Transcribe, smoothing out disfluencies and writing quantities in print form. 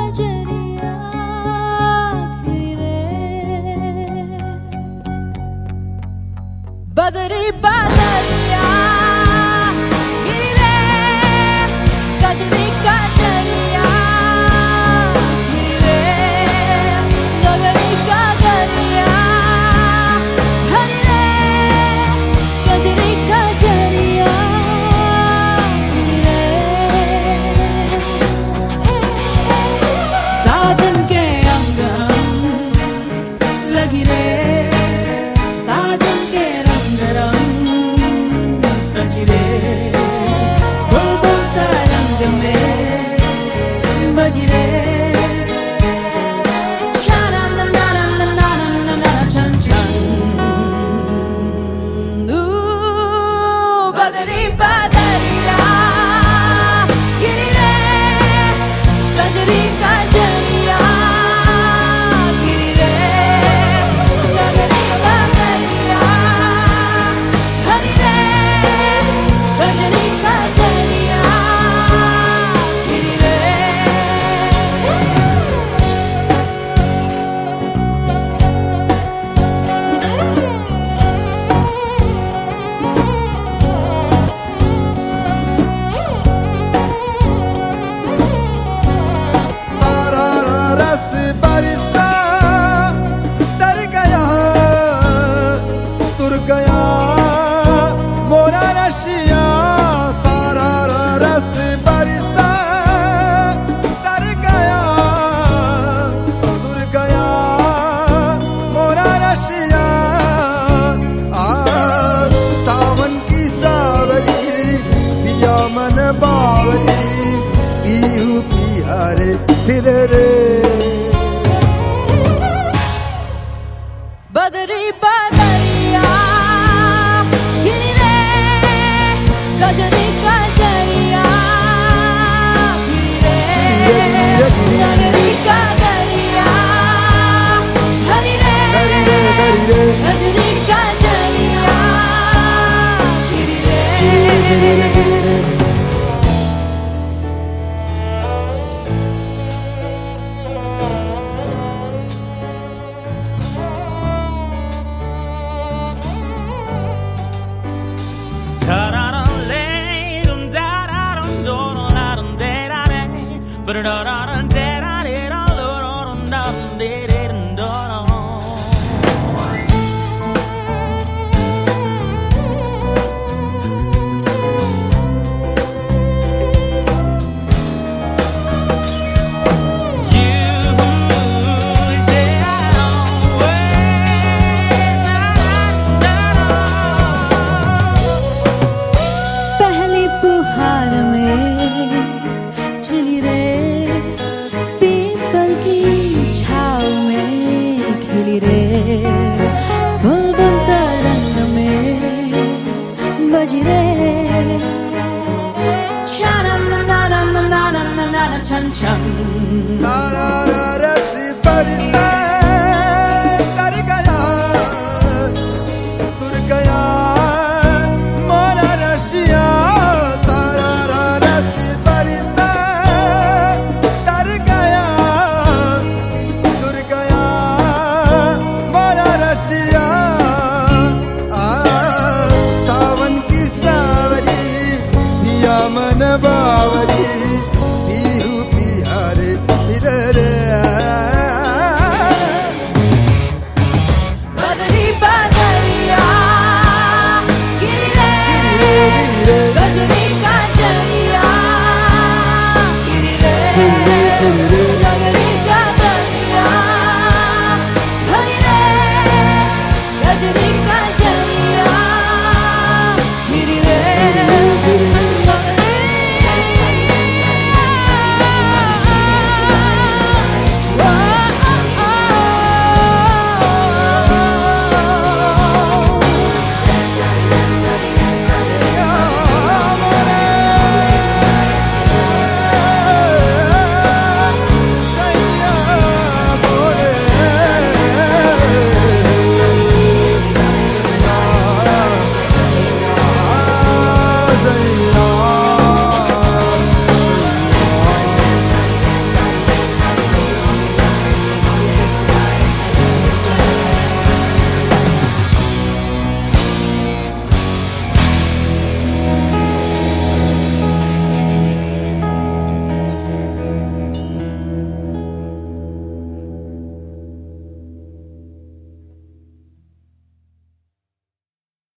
कजरिया घिरे बदरी बदरिया घिरे कजरी कजरिया घिरे गगरी गगरिया घिरे कजरी कजरिया साजन के अंग लगी रे साजन के रंग रंग सज रे बुलबुल का रंग में बज रे छन छन बदरी बदरिया गिरी रे कजरी कजरिया गिरी रे गगरी गगरिया हरी रे कजरी कजरिया गिरी रे मन बावली पीहू पिहारे फिर रे बदरी बदरिया गिरी रे कजरी कजरिया गिरी रे गगरी गगरिया हरी रे कजरी कजरिया गिरी रे बुलबुल तरंग में बज रे छन छन